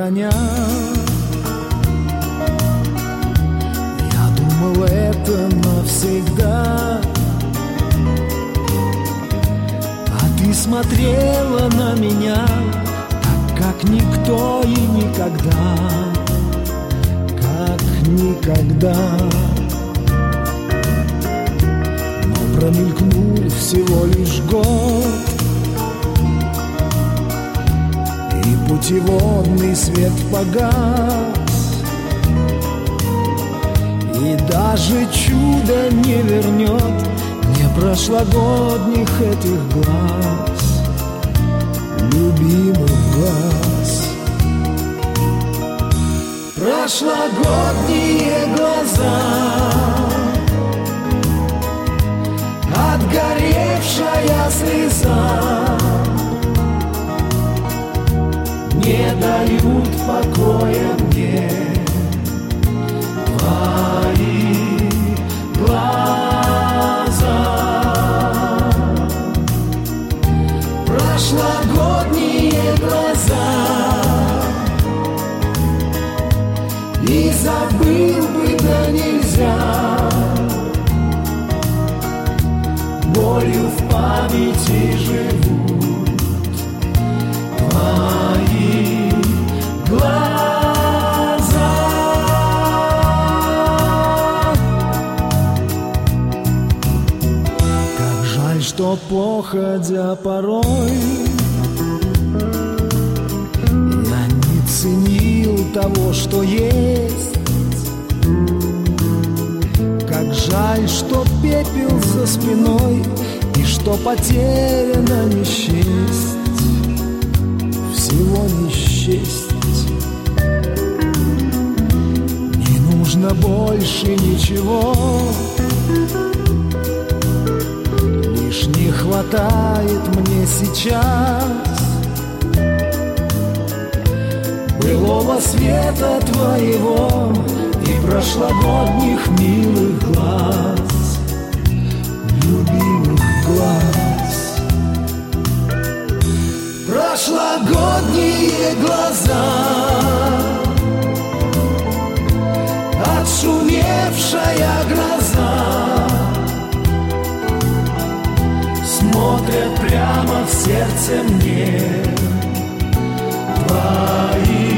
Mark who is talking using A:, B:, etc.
A: храня. Я думал, это навсегда, а ты смотрела на меня так, как никто и никогда, как никогда. Но промелькнул всего лишь год, и путеводный свет погас, и даже чудо не вернет мне прошлогодних этих глаз, любимых глаз. Прошлогодние глаза, отгоревшая слеза, не дают покоя мне твои глаза. Прошлогодние глаза, и забыл бы, да нельзя, болью в памяти живут твои глаза. Как жаль, что походя порой я не ценил того, что есть. Как жаль, что пепел за спиной, и что потеряно не счесть, всего не счесть. Не нужно больше ничего, лишь не хватает мне сейчас былого света твоего и прошлогодних милых глаз, любимых глаз. Прошлогодние глаза, отшумевшая гроза, смотрят прямо в сердце мне твои